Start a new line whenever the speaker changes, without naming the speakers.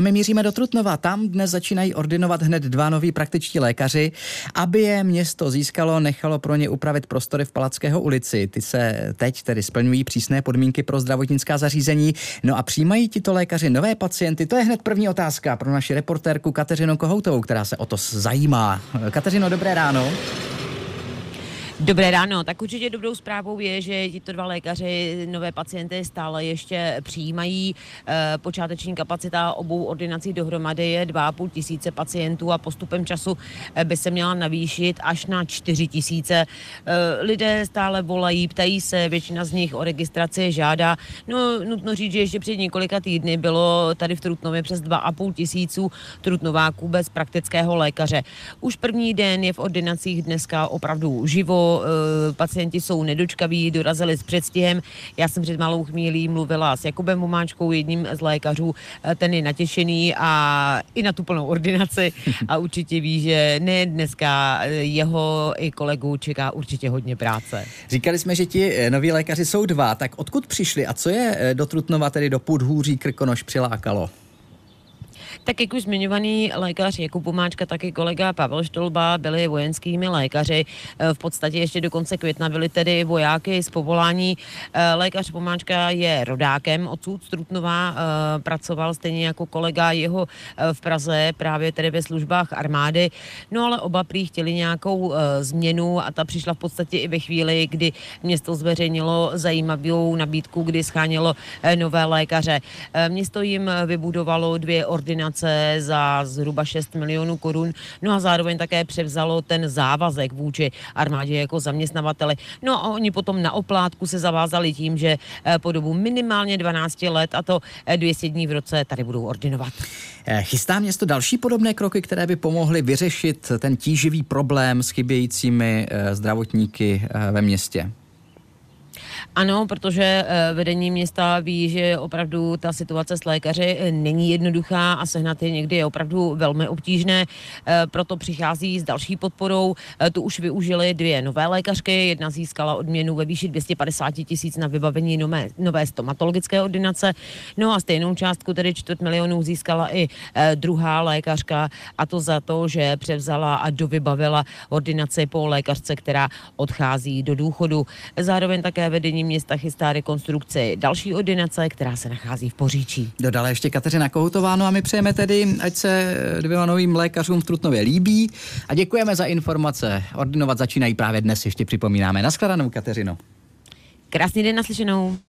a my míříme do Trutnova. Tam dnes začínají ordinovat hned 2 noví praktičtí lékaři. Aby je město získalo, nechalo pro ně upravit prostory v Palackého ulici. Ty se teď tedy splňují přísné podmínky pro zdravotnická zařízení. No a přijímají tito lékaři nové pacienty? To je hned první otázka pro naši reportérku Kateřinu Kohoutovou, která se o to zajímá. Kateřino, dobré ráno.
Dobré ráno, tak určitě dobrou zprávou je, že tito 2 lékaři nové pacienty stále ještě přijímají. Počáteční kapacita obou ordinací dohromady je 2,5 tisíce pacientů a postupem času by se měla navýšit až na 4 tisíce. Lidé stále volají, ptají se, většina z nich o registraci žádá. No, nutno říct, že ještě před několika týdny bylo tady v Trutnově přes 2,5 tisíců trutnováků bez praktického lékaře. Už první den je v ordinacích dneska opravdu živo. Pacienti jsou nedočkaví, dorazili s předstihem. Já jsem před malou chvílí mluvila s Jakubem Vomáčkou, jedním z lékařů. Ten je natěšený a i na tu plnou ordinaci a určitě ví, že ne dneska jeho i kolegů čeká určitě hodně práce.
Říkali jsme, že ti noví lékaři jsou 2, tak odkud přišli a co je do Trutnova, tedy do Podhůří Krkonoš přilákalo?
Tak jak už zmiňovaný lékař Jakub Vomáčka, taky kolega Pavel Štolba byli vojenskými lékaři. V podstatě ještě do konce května byli tedy vojáky z povolání. Lékař Vomáčka je rodákem odsud z Trutnova, pracoval stejně jako kolega jeho v Praze právě tedy ve službách armády. No ale oba prý chtěli nějakou změnu a ta přišla v podstatě i ve chvíli, kdy město zveřejnilo zajímavou nabídku, kdy schánělo nové lékaře. Město jim vybudovalo 2 ordinace za zhruba 6 milionů korun, no a zároveň také převzalo ten závazek vůči armádě jako zaměstnavateli. No a oni potom na oplátku se zavázali tím, že po dobu minimálně 12 let, a to 200 dní v roce, tady budou ordinovat.
Chystá město další podobné kroky, které by pomohly vyřešit ten tíživý problém s chybějícími zdravotníky ve městě?
Ano, protože vedení města ví, že opravdu ta situace s lékaři není jednoduchá a sehnat je někdy je opravdu velmi obtížné. Proto přichází s další podporou. Tu už využili 2 nové lékařky. Jedna získala odměnu ve výši 250 tisíc na vybavení nové stomatologické ordinace. No a stejnou částku, tedy 4 milionů, získala i druhá lékařka, a to za to, že převzala a dovybavila ordinaci po lékařce, která odchází do důchodu. Zároveň také vedení města chystá rekonstrukci další ordinace, která se nachází v Poříčí.
Dodala ještě Kateřina Kohoutová, no a my přejeme tedy, ať se 2 novým lékařům v Trutnově líbí a děkujeme za informace. Ordinovat začínají právě dnes, ještě připomínáme. Naschledanou, Kateřino.
Krásný den, naslyšenou.